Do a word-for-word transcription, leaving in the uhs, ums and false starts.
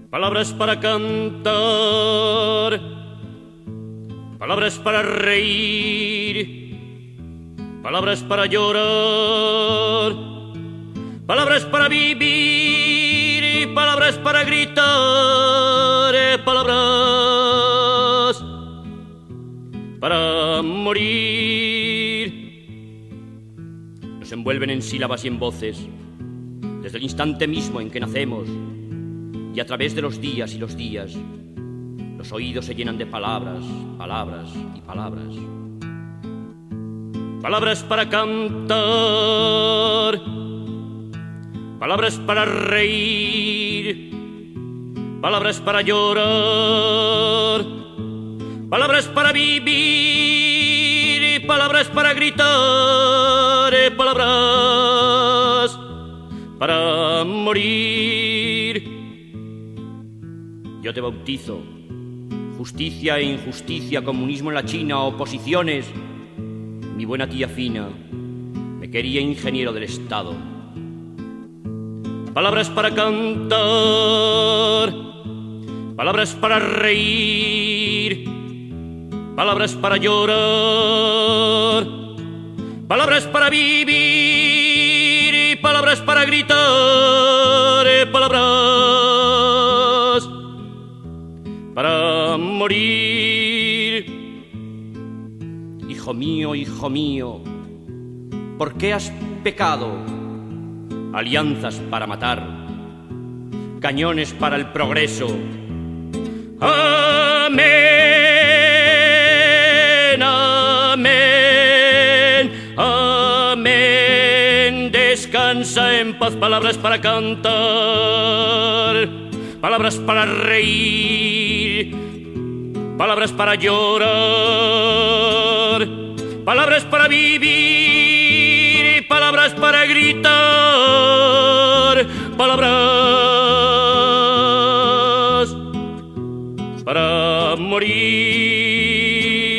Palabras para cantar, palabras para reír, palabras para llorar, palabras para vivir y palabras para gritar, palabras para morir. Nos envuelven en sílabas y en voces desde el instante mismo en que nacemos, y a través de los días y los días los oídos se llenan de palabras, palabras y palabras. Palabras para cantar, palabras para reír, palabras para llorar, palabras para vivir y palabras para gritar, palabras para morir. Yo te bautizo, justicia e injusticia, comunismo en la China, oposiciones. Mi buena tía fina me quería ingeniero del Estado. Palabras para cantar, palabras para reír, palabras para llorar, palabras para vivir y palabras para gritar, palabras para morir. Hijo mío, hijo mío, ¿por qué has pecado? Alianzas para matar, cañones para el progreso. Amén, amén, amén. Descansa en paz. Palabras para cantar, palabras para reír, palabras para llorar, palabras para vivir y palabras para gritar, palabras para morir.